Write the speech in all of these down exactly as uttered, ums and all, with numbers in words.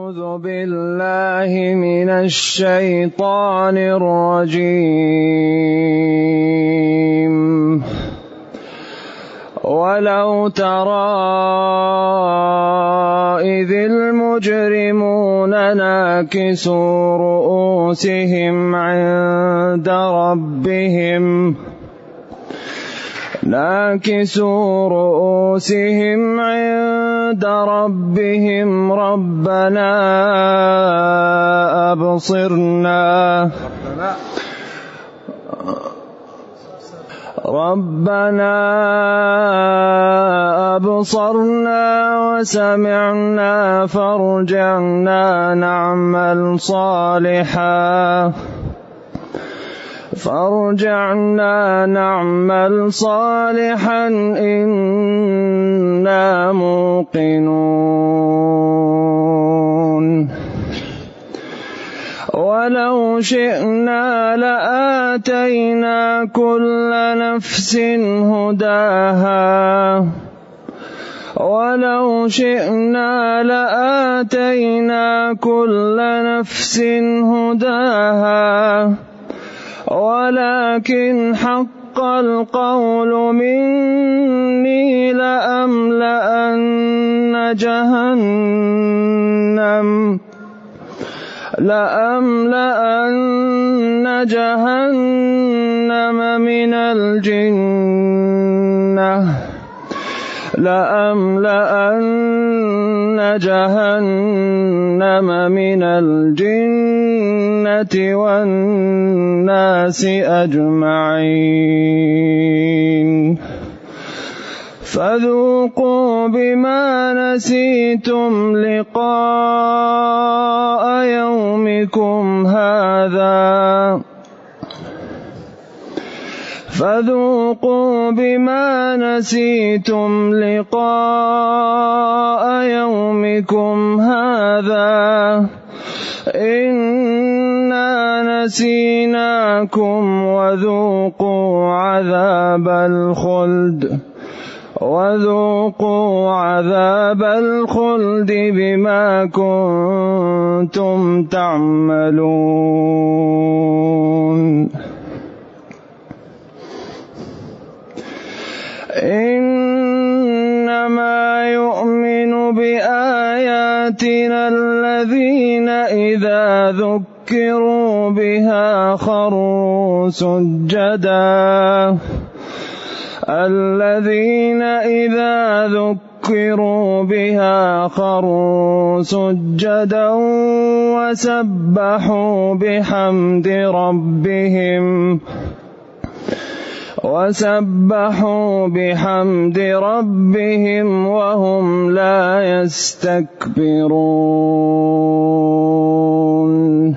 أعوذ بالله من الشيطان الرجيم. ولو ترى إذ المجرمون ناكسوا رؤوسهم عند ربهم ناكسوا رؤوسهم عند ربهم ربنا أبصرنا ربنا أبصرنا وسمعنا فارجعنا نعمل صالحا فارجعنا نعمل صالحا إنا موقنون. ولو شئنا لآتينا كل نفس هداها ولو شئنا لآتينا كل نفس هداها ولكن حق القول مني لأملأن جهنم لأملأن جهنم من الجنة لأملأن جهنم من الجنة والناس أجمعين. فذوقوا بما نسيتم لقاء يومكم هذا فذوقوا بما نسيتم لقاء يومكم هذا إنا نسيناكم وذوقوا عذاب الخلد وذوقوا عذاب الخلد بما كنتم تعملون. إنما يؤمن بآياتنا الذين إذا ذكروا بها خروا سجدا الذين إذا ذكروا بها خروا سجدا وسبحوا بحمد ربهم وسبحوا بحمد ربهم وهم لا يستكبرون.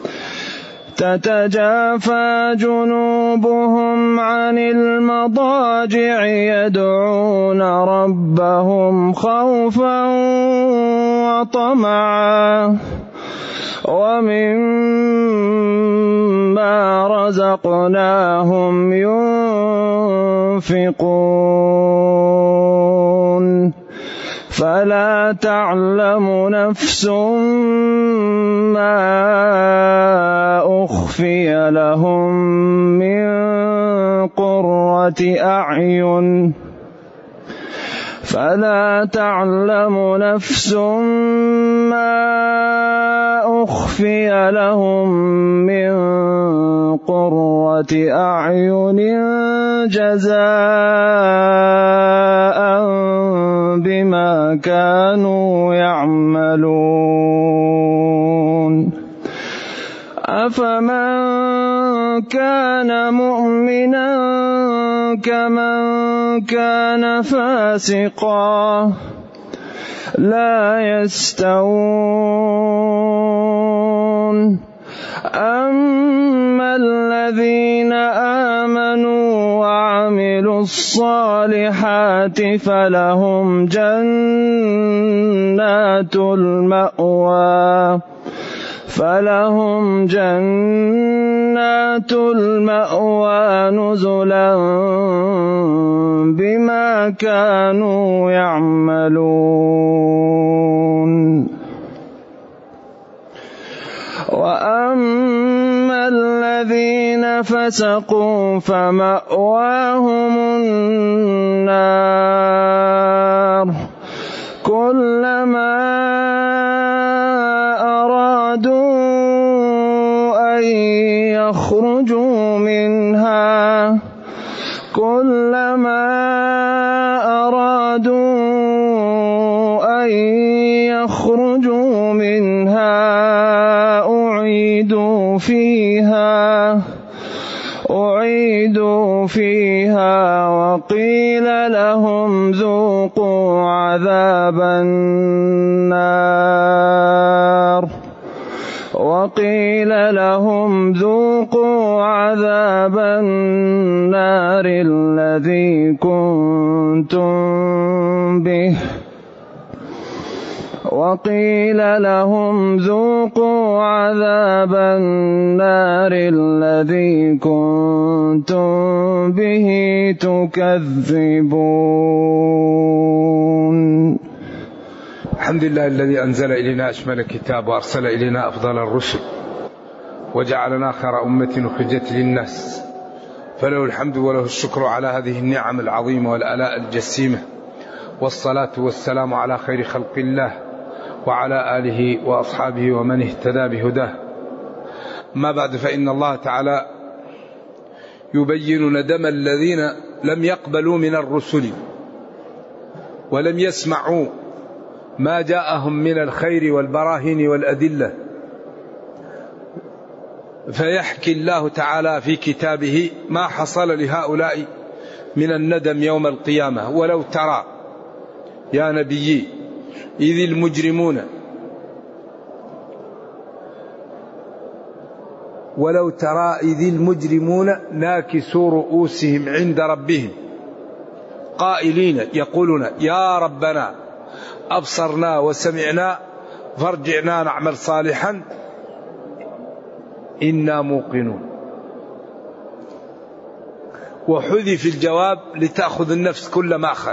تتجافى جنوبهم عن المضاجع يدعون ربهم خوفا وطمعا ومما رزقناهم ينفقون. فلا تعلم نفس ما أخفي لهم من قرة أعين فلا تعلم نفس ما أخفي لهم من قرة أعين جزاء بما كانوا يعملون. أفمن كان مؤمنا كمن كان فاسقا لا يستوون. أما الذين آمنوا وعملوا الصالحات فلهم جنات المأوى فلهم جنات المأوى نزلا بما كانوا يعملون. فسقوا فمأواهم النار كلما أرادوا أن يخرجوا منها كلما أرادوا أن يخرجوا منها أعيدوا فيها أعيدوا فيها وقيل لهم ذوقوا عذاب النار وقيل لهم ذوقوا عذاب النار الذي كنتم به وقيل لهم ذوقوا عذاب النار الذي كنتم به تكذبون. الحمد لله الذي أنزل إلينا أشمل الكتاب وأرسل إلينا أفضل الرسل وجعلنا خير أمة أخرجت للناس، فله الحمد وله الشكر على هذه النعم العظيمة والآلاء الجسيمة، والصلاة والسلام على خير خلق الله وعلى آله وأصحابه ومن اهتدى بهداه. ما بعد، فإن الله تعالى يبين ندم الذين لم يقبلوا من الرسل ولم يسمعوا ما جاءهم من الخير والبراهين والأدلة، فيحكي الله تعالى في كتابه ما حصل لهؤلاء من الندم يوم القيامة. ولو ترى يا نبي إذ المجرمون ولو ترى إذ المجرمون ناكسوا رؤوسهم عند ربهم قائلين يقولون يا ربنا أبصرنا وسمعنا فارجعنا نعمل صالحا إنا موقنون. وحذف الجواب لتأخذ النفس كل ما أخذ،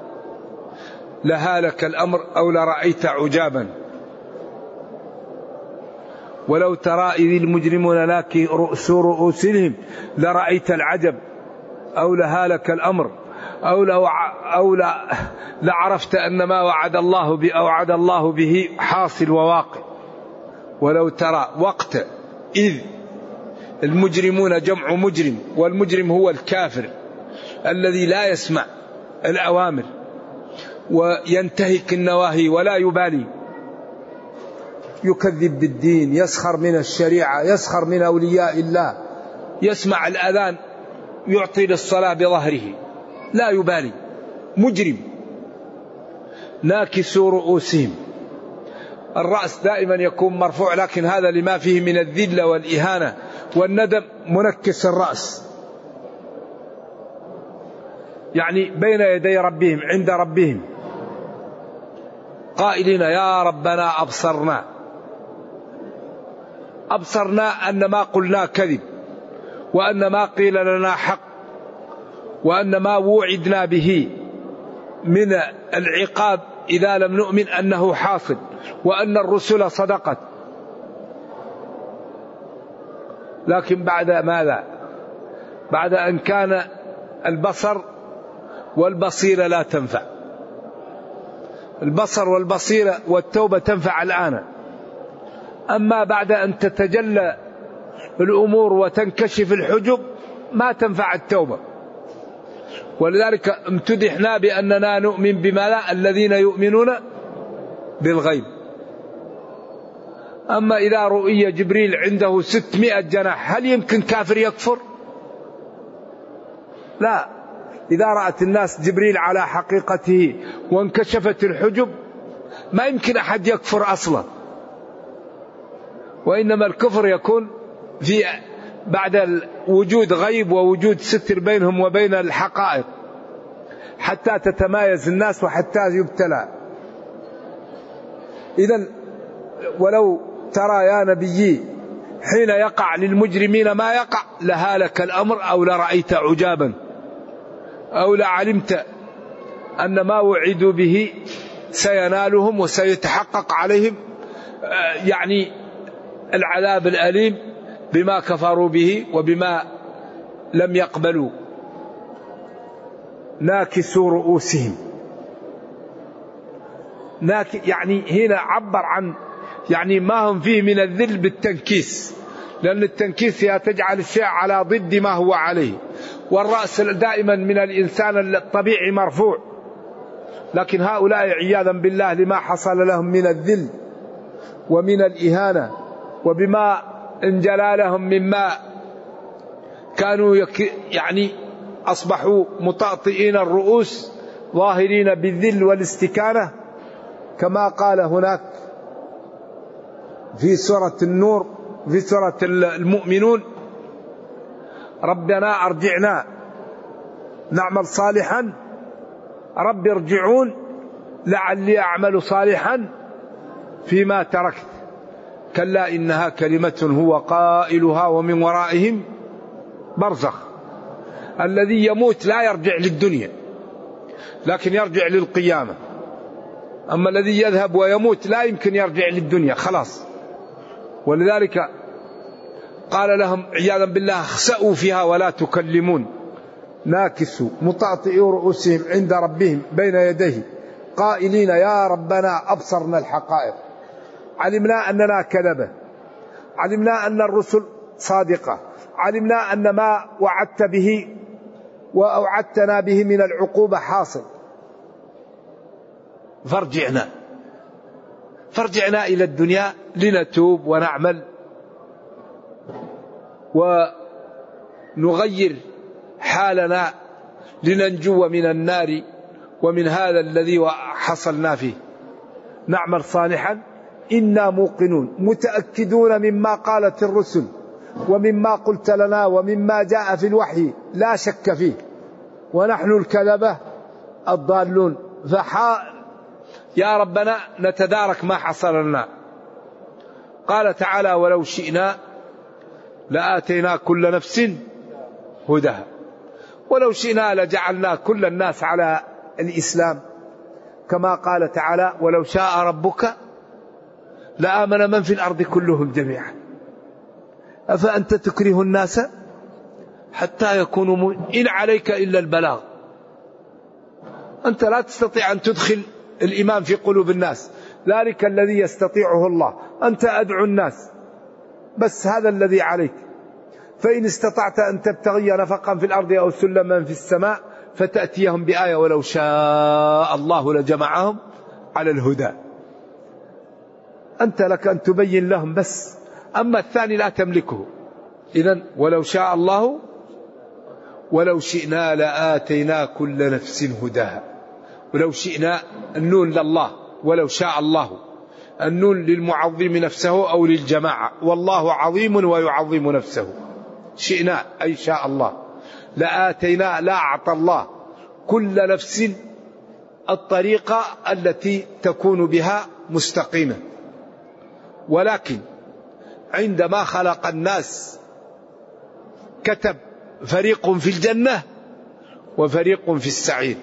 لهالك الأمر أو لرأيت عجابا. ولو ترى إذ المجرمون ناكسوا رؤوسهم لرأيت العجب أو لهالك الأمر أو لو أو لا لعرفت أن ما وعد الله به أوعد الله به حاصل وواقع. ولو ترى وقت إذ المجرمون جمع مجرم، والمجرم هو الكافر الذي لا يسمع الأوامر وينتهك النواهي ولا يبالي، يكذب بالدين، يسخر من الشريعة، يسخر من أولياء الله، يسمع الأذان يعطي للصلاة بظهره لا يبالي، مجرم. ناكسوا رؤوسهم، الرأس دائما يكون مرفوع، لكن هذا لما فيه من الذلة والإهانة والندم منكس الرأس، يعني بين يدي ربهم عند ربهم قائلين يا ربنا أبصرنا. أبصرنا أن ما قلنا كذب، وأن ما قيل لنا حق، وأن ما وعدنا به من العقاب إذا لم نؤمن أنه حاصل، وأن الرسل صدقت. لكن بعد ماذا؟ بعد أن كان البصر والبصيرة لا تنفع. البصر والبصيرة والتوبة تنفع الآن، أما بعد أن تتجلى الأمور وتنكشف الحجب ما تنفع التوبة. ولذلك امتدحنا بأننا نؤمن بما لا الذين يؤمنون بالغيب. أما إذا رؤي جبريل عنده ستمائة جناح هل يمكن كافر يكفر؟ لا، إذا رأت الناس جبريل على حقيقته وانكشفت الحجب ما يمكن أحد يكفر أصلا. وإنما الكفر يكون في بعد وجود غيب ووجود ستر بينهم وبين الحقائق حتى تتمايز الناس وحتى يبتلى. إذن ولو ترى يا نبي حين يقع للمجرمين ما يقع لهالك الأمر أو لرأيت عجابا أو لعلمت أن ما وعدوا به سينالهم وسيتحقق عليهم يعني العذاب الأليم بما كفروا به وبما لم يقبلوا ناكسوا رؤوسهم. ناك يعني هنا عبر عن يعني ما هم فيه من الذل بالتنكيس، لأن التنكيس هي تجعل الشيء على ضد ما هو عليه، والرأس دائما من الإنسان الطبيعي مرفوع، لكن هؤلاء عياذا بالله لما حصل لهم من الذل ومن الإهانة وبما انجلى لهم مما كانوا يك يعني أصبحوا مطأطئين الرؤوس ظاهرين بالذل والاستكانة، كما قال هناك في سورة النور في سورة المؤمنون: ربنا أرجعنا نعمل صالحا رب ارجعون لعلي أعمل صالحا فيما تركت كلا إنها كلمة هو قائلها ومن ورائهم برزخ. الذي يموت لا يرجع للدنيا لكن يرجع للقيامة، أما الذي يذهب ويموت لا يمكن يرجع للدنيا خلاص. ولذلك قال لهم عياذا بالله: اخسأوا فيها ولا تكلمون، ناكسوا مطأطئوا رؤوسهم عند ربهم بين يديه قائلين يا ربنا أبصرنا الحقائق، علمنا أننا كذبة، علمنا أن الرسل صادقة، علمنا أن ما وعدت به وأوعدتنا به من العقوبة حاصل، فارجعنا فارجعنا إلى الدنيا لنتوب ونعمل ونغير حالنا لننجو من النار ومن هذا الذي حصلنا فيه، نعمل صالحا إنا موقنون متأكدون مما قالت الرسل ومما قلت لنا ومما جاء في الوحي لا شك فيه، ونحن الكذبة الضالون. فحا يا ربنا نتدارك ما حصل لنا. قال تعالى: ولو شئنا لآتينا كل نفس هداها، ولو شئنا لجعلنا كل الناس على الإسلام، كما قال تعالى: ولو شاء ربك لآمن من في الأرض كلهم جميعا أفأنت تكره الناس حتى يكونوا م... إن عليك إلا البلاغ. أنت لا تستطيع أن تدخل الإيمان في قلوب الناس، ذلك الذي يستطيعه الله. أنت أدعو الناس بس، هذا الذي عليك. فإن استطعت أن تبتغي نفقا في الأرض أو سلما في السماء فتأتيهم بآية ولو شاء الله لجمعهم على الهدى. أنت لك أن تبين لهم بس، أما الثاني لا تملكه. إذن ولو شاء الله ولو شئنا لآتينا كل نفس هداها. ولو شئنا النون لله، ولو شاء الله النون للمعظم نفسه أو للجماعة، والله عظيم ويعظم نفسه. شئنا أي شاء الله، لآتينا لا أعطى الله كل نفس الطريقة التي تكون بها مستقيمة. ولكن عندما خلق الناس كتب فريق في الجنة وفريق في السعير،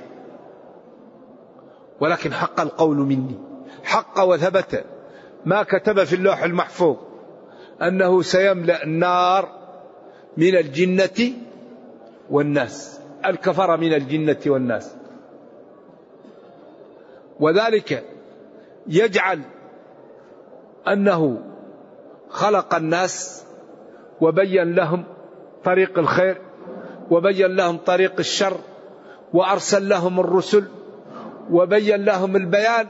ولكن حق القول مني، حق وثبت ما كتب في اللوح المحفوظ أنه سيملأ النار من الجنة والناس، الكفر من الجنة والناس. وذلك يجعل أنه خلق الناس وبين لهم طريق الخير وبين لهم طريق الشر، وأرسل لهم الرسل وبين لهم البيان،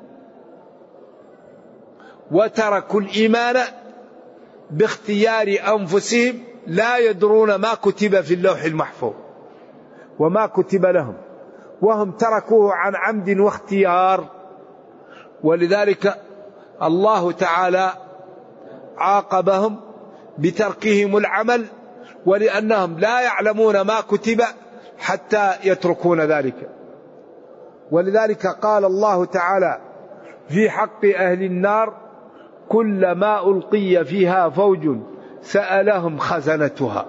وتركوا الإيمان باختيار أنفسهم لا يدرون ما كتب في اللوح المحفوظ وما كتب لهم، وهم تركوه عن عمد واختيار. ولذلك الله تعالى عاقبهم بتركهم العمل، ولأنهم لا يعلمون ما كتب حتى يتركون ذلك. ولذلك قال الله تعالى في حق أهل النار: كلما ألقي فيها فوج سألهم خزنتها.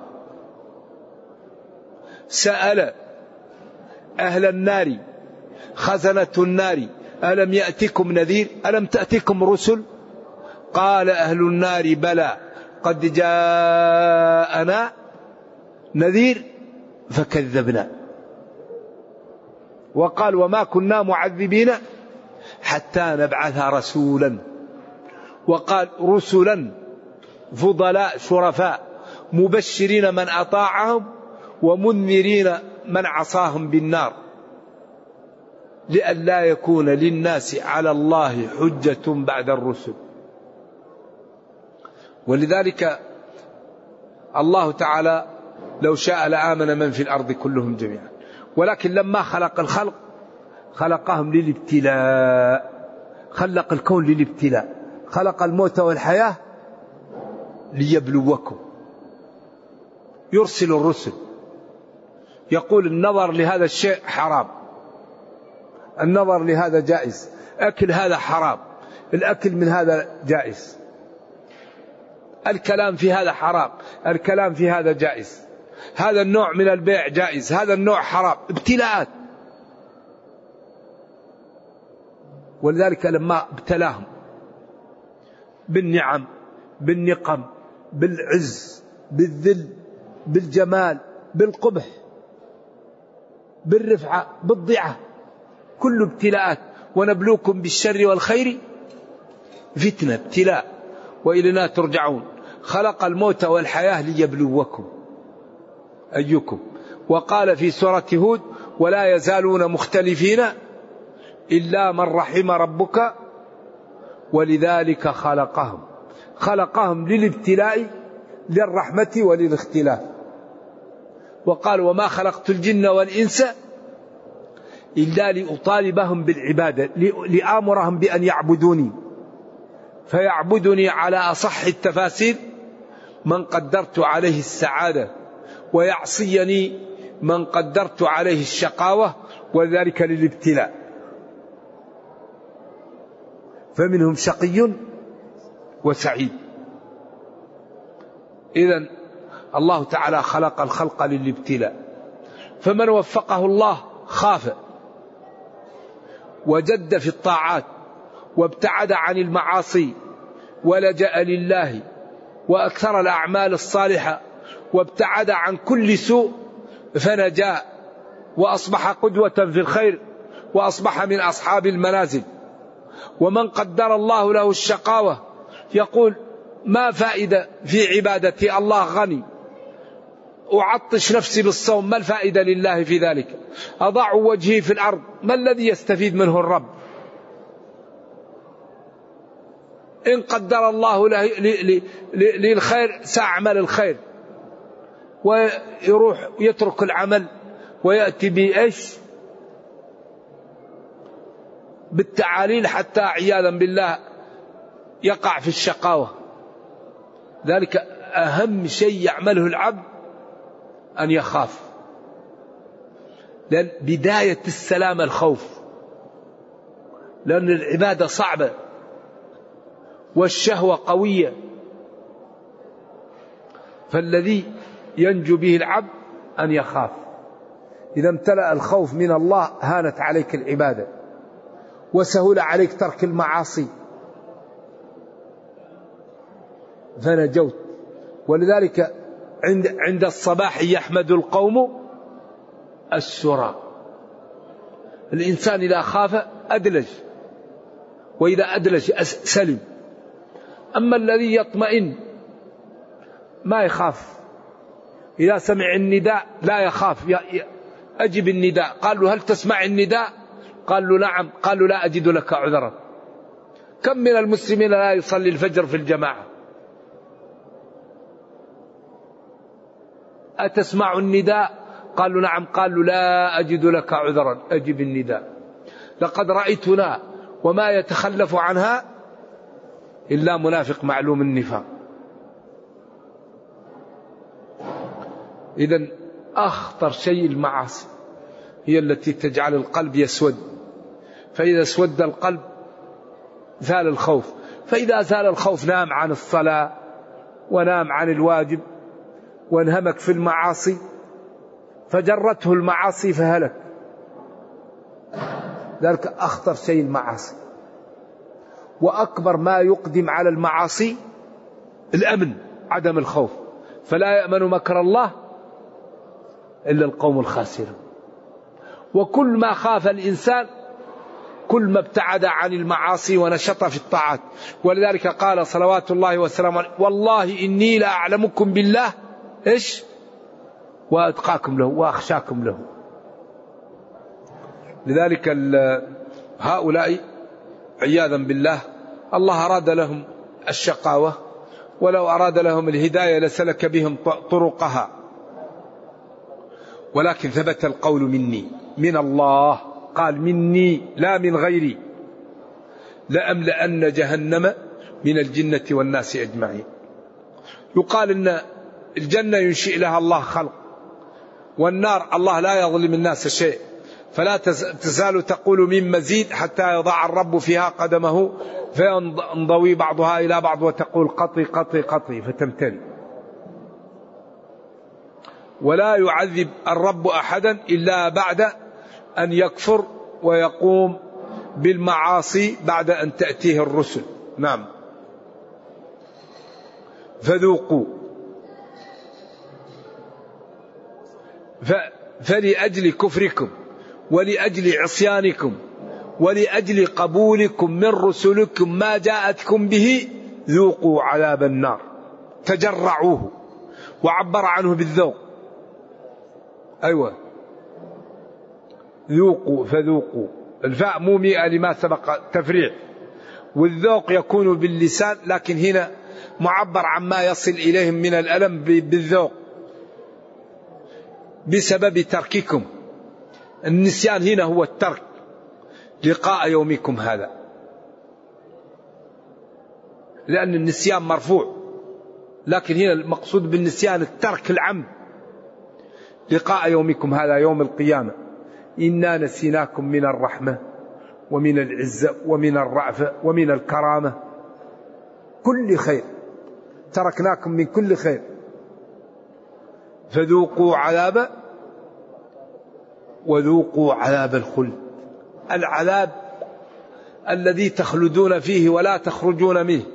سأل أهل النار خزنة النار: ألم يأتكم نذير؟ ألم تأتكم رسل؟ قال أهل النار: بلى قد جاءنا نذير فكذبنا. وقال وما كنا معذبين حتى نبعث رسولا. وقال رسلا فضلاء شرفاء مبشرين من أطاعهم ومنذرين من عصاهم بالنار لئلا يكون للناس على الله حجة بعد الرسل. ولذلك الله تعالى لو شاء لآمن من في الأرض كلهم جميعا، ولكن لما خلق الخلق خلقهم للابتلاء، خلق الكون للابتلاء، خلق الموت والحياة ليبلوكم. يرسل الرسل يقول النظر لهذا الشيء حرام، النظر لهذا جائز، أكل هذا حرام، الأكل من هذا جائز، الكلام في هذا حرام، الكلام في هذا جائز، هذا النوع من البيع جائز، هذا النوع حرام. ابتلاءات. ولذلك لما ابتلاهم بالنعم بالنقم بالعز بالذل بالجمال بالقبح بالرفعة بالضعة، كل ابتلاءات. ونبلوكم بالشر والخير فتنة، ابتلاء، وإلينا ترجعون. خلق الموت والحياة ليبلوكم أيكم. وقال في سورة هود ولا يزالون مختلفين إلا من رحم ربك ولذلك خلقهم. خلقهم للابتلاء للرحمة وللاختلاف. وقال وما خلقت الجن والإنس إلا لأطالبهم بالعبادة، لآمرهم بأن يعبدوني، فيعبدني على أصح التفاسير من قدرت عليه السعادة، ويعصيني من قدرت عليه الشقاوة، وذلك للابتلاء. فمنهم شقي وسعيد. إذن الله تعالى خلق الخلق للابتلاء، فمن وفقه الله خاف وجد في الطاعات وابتعد عن المعاصي ولجأ لله وأكثر الأعمال الصالحة وابتعد عن كل سوء فنجا وأصبح قدوة في الخير وأصبح من أصحاب المنازل. ومن قدر الله له الشقاوة يقول ما فائدة في عبادتي، الله غني، أعطش نفسي بالصوم، ما الفائدة لله في ذلك؟ أضع وجهي في الأرض، ما الذي يستفيد منه الرب؟ إن قدر الله له للخير سأعمل الخير، ويروح يترك العمل ويأتي بإيش؟ بالتعاليل حتى عياذا بالله يقع في الشقاوة. ذلك أهم شيء يعمله العبد أن يخاف، لأن بداية السلامة الخوف، لأن العبادة صعبة والشهوة قوية، فالذي ينجو به العبد أن يخاف. إذا امتلأ الخوف من الله هانت عليك العبادة وسهل عليك ترك المعاصي فنجوت. ولذلك عند عند الصباح يحمد القوم السرى. الإنسان إذا خاف أدلج، وإذا أدلج سلم. أما الذي يطمئن ما يخاف، إذا سمع النداء لا يخاف، أجب النداء. قال له هل تسمع النداء؟ قال له نعم. قال له لا أجد لك عذرا. كم من المسلمين لا يصلي الفجر في الجماعة؟ أتسمع النداء؟ قال له نعم. قال له لا أجد لك عذرا، أجب النداء. لقد رأيتنا وما يتخلف عنها إلا منافق معلوم النفاق. إذن أخطر شيء المعاصي هي التي تجعل القلب يسود، فإذا اسود القلب زال الخوف، فإذا زال الخوف نام عن الصلاة ونام عن الواجب وانهمك في المعاصي، فجرته المعاصي فهلك. ذلك أخطر شيء المعاصي، وأكبر ما يقدم على المعاصي الأمن، عدم الخوف. فلا يأمن مكر الله إلا القوم الخاسرون. وكل ما خاف الإنسان كل ما ابتعد عن المعاصي ونشط في الطاعات. ولذلك قال صلوات الله وسلامه عليه: والله إني لأعلمكم بالله إيش وأتقاكم له وأخشاكم له. لذلك هؤلاء عياذا بالله الله أراد لهم الشقاوة، ولو أراد لهم الهداية لسلك بهم طرقها، ولكن ثبت القول مني، من الله، قال مني لا من غيري، لأملأن جهنم من الجنة والناس أجمعين. يقال إن الجنة ينشئ لها الله خلق، والنار الله لا يظلم الناس شيء، فلا تزال تقول من مزيد حتى يضع الرب فيها قدمه فينضوي بعضها إلى بعض وتقول قطي قطي قطي فتمتلي. ولا يعذب الرب أحدا إلا بعد أن يكفر ويقوم بالمعاصي بعد أن تأتيه الرسل. نعم. فذوقوا فلأجل كفركم ولأجل عصيانكم ولأجل قبولكم من رسلكم ما جاءتكم به ذوقوا عذاب النار. تجرعوه، وعبر عنه بالذوق. أيوة، ذوقوا فذوقوا، الفاء مومئة لما سبق تفريع، والذوق يكون باللسان، لكن هنا معبر عما يصل إليهم من الألم بالذوق بسبب ترككم. النسيان هنا هو الترك، لقاء يومكم هذا، لأن النسيان مرفوع، لكن هنا المقصود بالنسيان الترك العمد. لقاء يومكم هذا يوم القيامة إنا نسيناكم من الرحمة ومن العزة ومن الرأفة ومن الكرامة، كل خير تركناكم من كل خير. فذوقوا عذاب وذوقوا عذاب الخلد، العذاب الذي تخلدون فيه ولا تخرجون منه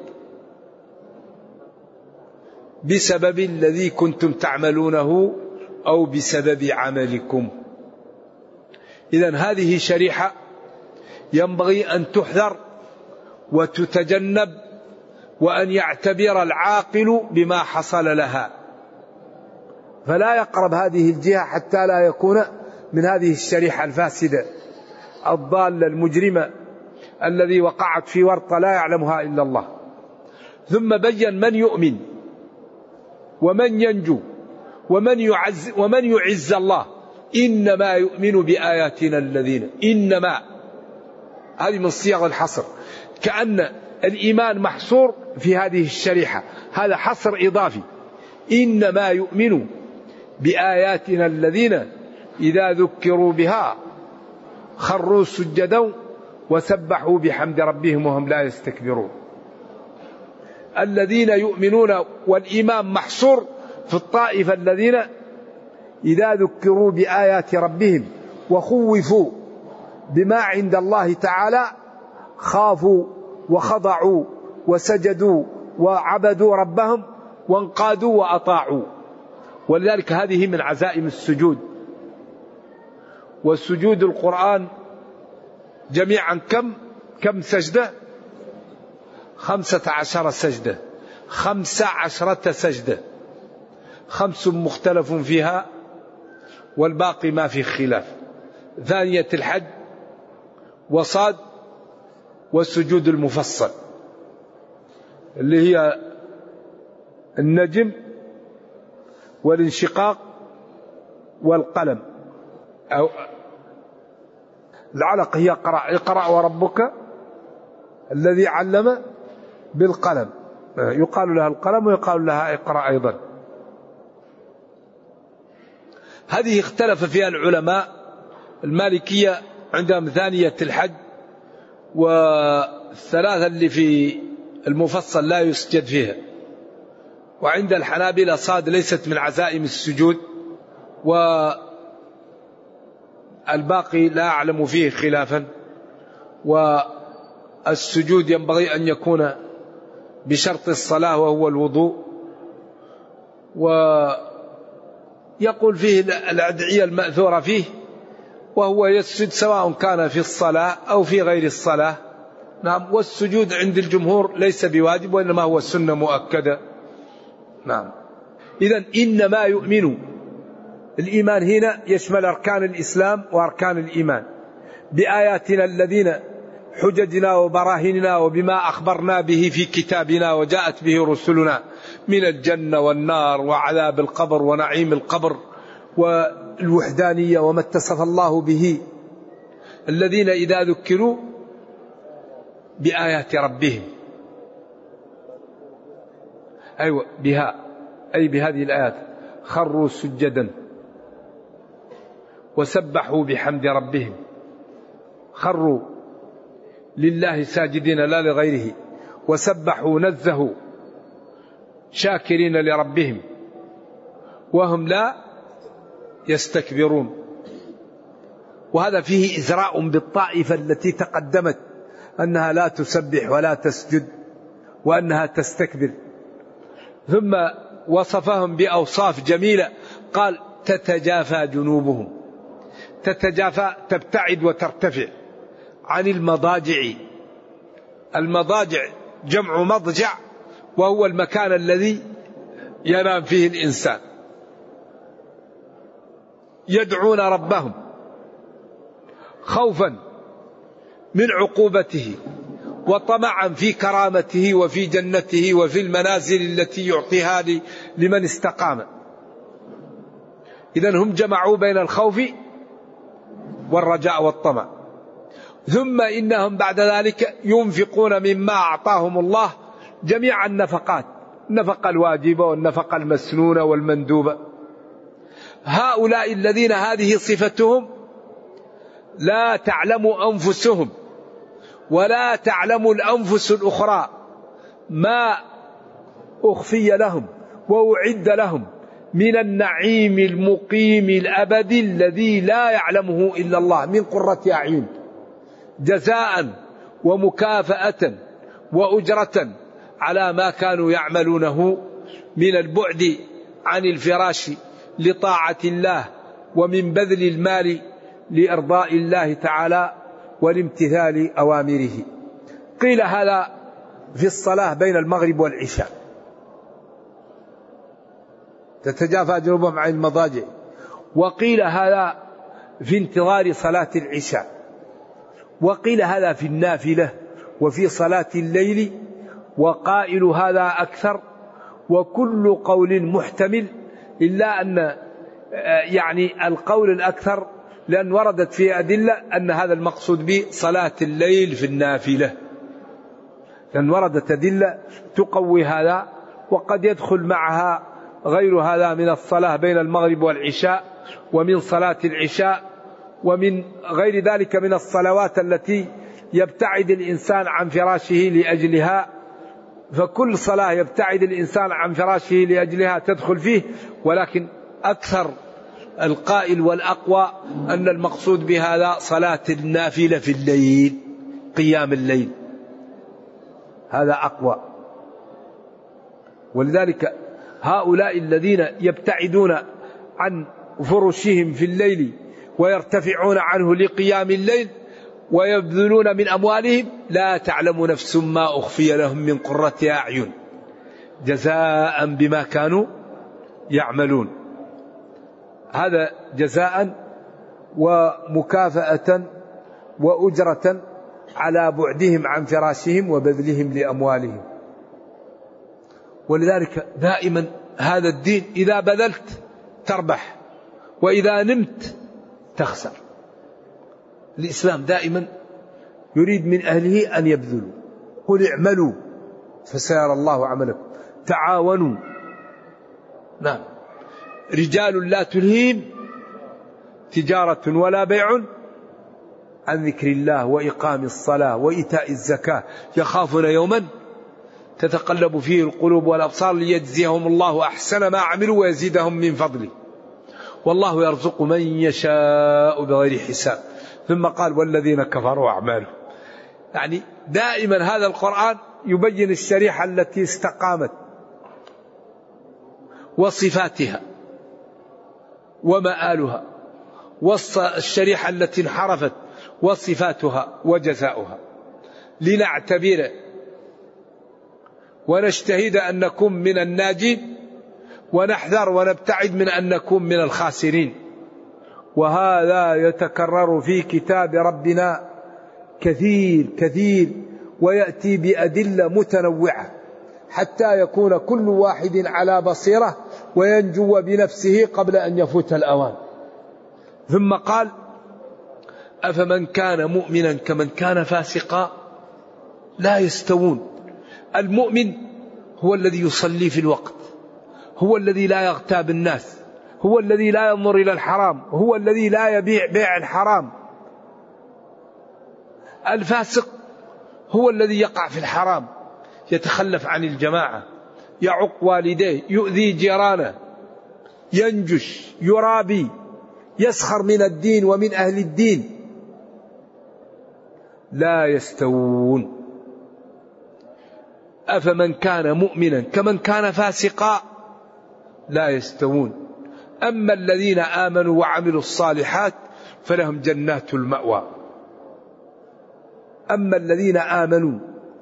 بسبب الذي كنتم تعملونه أو بسبب عملكم. إذن هذه شريحة ينبغي أن تحذر وتتجنب، وأن يعتبر العاقل بما حصل لها، فلا يقرب هذه الجهة حتى لا يكون من هذه الشريحة الفاسدة الضالة المجرمة الذي وقعت في ورطة لا يعلمها إلا الله. ثم بين من يؤمن ومن ينجو ومن يعز ومن يعز الله. إنما يؤمن بآياتنا الذين، إنما هذه من صيغ الحصر، كأن الإيمان محصور في هذه الشريحة، هذا حصر إضافي. إنما يؤمن بآياتنا الذين إذا ذكروا بها خروا سجدا وسبحوا بحمد ربهم وهم لا يستكبرون. الذين يؤمنون، والإيمان محصور في الطائفة الذين إذا ذكروا بآيات ربهم وخوفوا بما عند الله تعالى خافوا وخضعوا وسجدوا وعبدوا ربهم وانقادوا وأطاعوا. ولذلك هذه من عزائم السجود. والسجود القرآن جميعا كم كم سجدة؟ خمسة عشر سجدة، خمسة عشرة سجدة، خمس مختلف فيها والباقي ما في خلاف. ثانية الحج وصاد والسجود المفصل اللي هي النجم والانشقاق والقلم، أو العلق هي قرأ اقرأ وربك الذي علم بالقلم، يقال لها القلم ويقال لها اقرأ أيضا. هذه اختلف فيها العلماء. المالكية عندهم ثانية الحج، والثلاثة اللي في المفصل لا يسجد فيها. وعند الحنابلة صاد ليست من عزائم السجود، والباقي لا أعلم فيه خلافا. والسجود ينبغي أن يكون بشرط الصلاة وهو الوضوء. يقول فيه الأدعية المأثورة فيه، وهو يسجد سواء كان في الصلاة أو في غير الصلاة. نعم. والسجود عند الجمهور ليس بواجب، وإنما هو سنة مؤكدة. نعم. إذن إنما يؤمن، الإيمان هنا يشمل أركان الإسلام وأركان الإيمان، بآياتنا الذين حججنا وبراهيننا وبما أخبرنا به في كتابنا وجاءت به رسلنا من الجنة والنار وعذاب القبر ونعيم القبر والوحدانية وما اتصف الله به، الذين إذا ذكروا بآيات ربهم، أيوة بها، أي بهذه الآيات، خروا سجدا وسبحوا بحمد ربهم. خروا لله ساجدين لا لغيره، وسبحوا نزهوا شاكرين لربهم وهم لا يستكبرون. وهذا فيه إزراء بالطائفة التي تقدمت أنها لا تسبح ولا تسجد وأنها تستكبر، ثم وصفهم بأوصاف جميلة، قال تتجافى جنوبهم. تتجافى تبتعد وترتفع عن المضاجع. المضاجع جمع مضجع، وهو المكان الذي ينام فيه الإنسان. يدعون ربهم خوفا من عقوبته وطمعا في كرامته وفي جنته وفي المنازل التي يعطيها لمن استقام. إذن هم جمعوا بين الخوف والرجاء والطمع. ثم إنهم بعد ذلك ينفقون مما أعطاهم الله جميع النفقات، النفقة الواجبة والنفقة المسنونة والمندوبة. هؤلاء الذين هذه صفتهم لا تعلم أنفسهم ولا تعلم الأنفس الأخرى ما أخفي لهم وأعد لهم من النعيم المقيم الأبدي الذي لا يعلمه إلا الله، من قرة أعين، جزاء ومكافأة وأجرة على ما كانوا يعملونه من البعد عن الفراش لطاعة الله، ومن بذل المال لإرضاء الله تعالى والامتثال أوامره. قيل هذا في الصلاة بين المغرب والعشاء، تتجافى جنوبهم عن المضاجع. وقيل هذا في انتظار صلاة العشاء، وقيل هذا في النافلة وفي صلاة الليل، وقائل هذا أكثر، وكل قول محتمل، إلا أن يعني القول الأكثر لأن وردت في أدلة أن هذا المقصود به صلاة الليل في النافلة، لأن وردت أدلة تقوي هذا، وقد يدخل معها غير هذا من الصلاة بين المغرب والعشاء، ومن صلاة العشاء، ومن غير ذلك من الصلوات التي يبتعد الإنسان عن فراشه لأجلها. فكل صلاة يبتعد الإنسان عن فراشه لأجلها تدخل فيه، ولكن أكثر القائل والأقوى أن المقصود بهذا صلاة النافلة في الليل، قيام الليل، هذا أقوى. ولذلك هؤلاء الذين يبتعدون عن فرشهم في الليل ويرتفعون عنه لقيام الليل ويبذلون من أموالهم، لا تعلم نفس ما أخفي لهم من قرة أعين جزاء بما كانوا يعملون. هذا جزاء ومكافأة وأجرة على بعدهم عن فراشهم وبذلهم لأموالهم. ولذلك دائما هذا الدين إذا بذلت تربح، وإذا نمت تخسر. الإسلام دائما يريد من أهله أن يبذلوا. قل اعملوا فسيرى الله عملكم، تعاونوا. نعم. رجال لا تلهيهم تجارة ولا بيع عن ذكر الله وإقام الصلاة وإيتاء الزكاة يخافون يوما تتقلب فيه القلوب والأبصار ليجزيهم الله أحسن ما عملوا ويزيدهم من فضله، والله يرزق من يشاء بغير حساب. ثم قال والذين كفروا أعمالهم. يعني دائما هذا القرآن يبين الشريعة التي استقامت وصفاتها. ومآلها والشريحة التي انحرفت وصفاتها وجزاؤها، لنعتبر ونجتهد أن نكون من الناجين ونحذر ونبتعد من أن نكون من الخاسرين. وهذا يتكرر في كتاب ربنا كثير كثير، ويأتي بأدلة متنوعة حتى يكون كل واحد على بصيرة وينجو بنفسه قبل أن يفوت الأوان. ثم قال: أفمن كان مؤمنا كمن كان فاسقا لا يستوون. المؤمن هو الذي يصلي في الوقت، هو الذي لا يغتاب الناس، هو الذي لا ينظر إلى الحرام، هو الذي لا يبيع بيع الحرام. الفاسق هو الذي يقع في الحرام، يتخلف عن الجماعة، يعق والديه، يؤذي جيرانه، ينجش، يرابي، يسخر من الدين ومن أهل الدين. لا يستوون. أفمن كان مؤمنا كمن كان فاسقا لا يستوون. أما الذين آمنوا وعملوا الصالحات فلهم جنات المأوى. أما الذين آمنوا،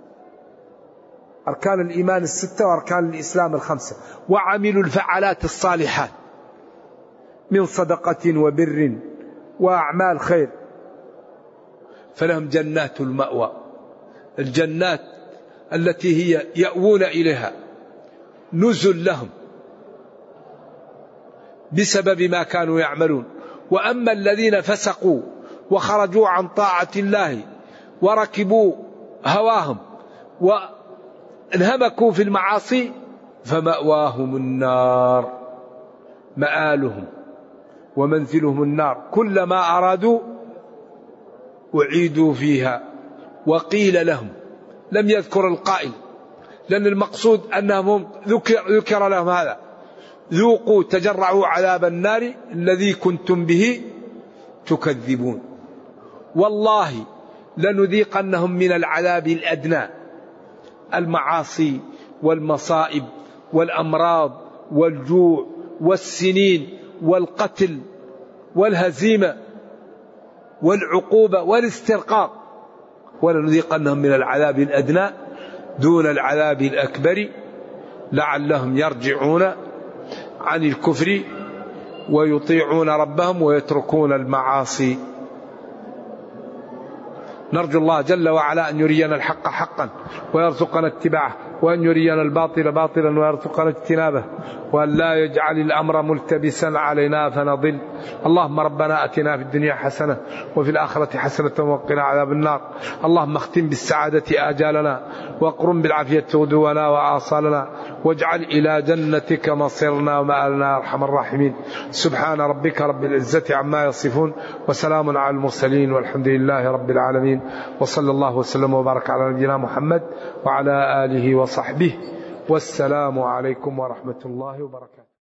أركان الإيمان الستة وأركان الإسلام الخمسة، وعملوا الفعالات الصالحات من صدقة وبر وأعمال خير، فلهم جنات المأوى، الجنات التي هي يأوون إليها، نزل لهم بسبب ما كانوا يعملون. وأما الذين فسقوا وخرجوا عن طاعة الله وركبوا هواهم وانهمكوا في المعاصي فمأواهم النار، مآلهم ومنزلهم النار، كلما أرادوا أعيدوا فيها وقيل لهم. لم يذكر القائل، لأن المقصود أنهم ذكر, ذكر لهم هذا: ذوقوا تجرعوا عذاب النار الذي كنتم به تكذبون. والله لنذيقنهم من العذاب الأدنى، المعاصي والمصائب والأمراض والجوع والسنين والقتل والهزيمة والعقوبة والاسترقاق، ولنذيقنهم من العذاب الأدنى دون العذاب الأكبر لعلهم يرجعون عن الكفر ويطيعون ربهم ويتركون المعاصي. نرجو الله جل وعلا أن يرينا الحق حقا ويرزقنا اتباعه، وأن يرينا الباطل باطلا ويرزقنا اجتنابه، وأن لا يجعل الأمر ملتبسا علينا فنضل. اللهم ربنا أتنا في الدنيا حسنة وفي الآخرة حسنة وقنا عذاب النار. اللهم اختم بالسعادة آجالنا واقرم بالعافية غدونا وآصالنا، واجعل إلى جنتك مصيرنا ومآلنا يا أرحم الراحمين. سبحان ربك رب العزة عما يصفون، وسلام على المرسلين، والحمد لله رب العالمين، وصلى الله وسلم وبارك على نبينا محمد وعلى آله وصحبه، والسلام عليكم ورحمة الله وبركاته.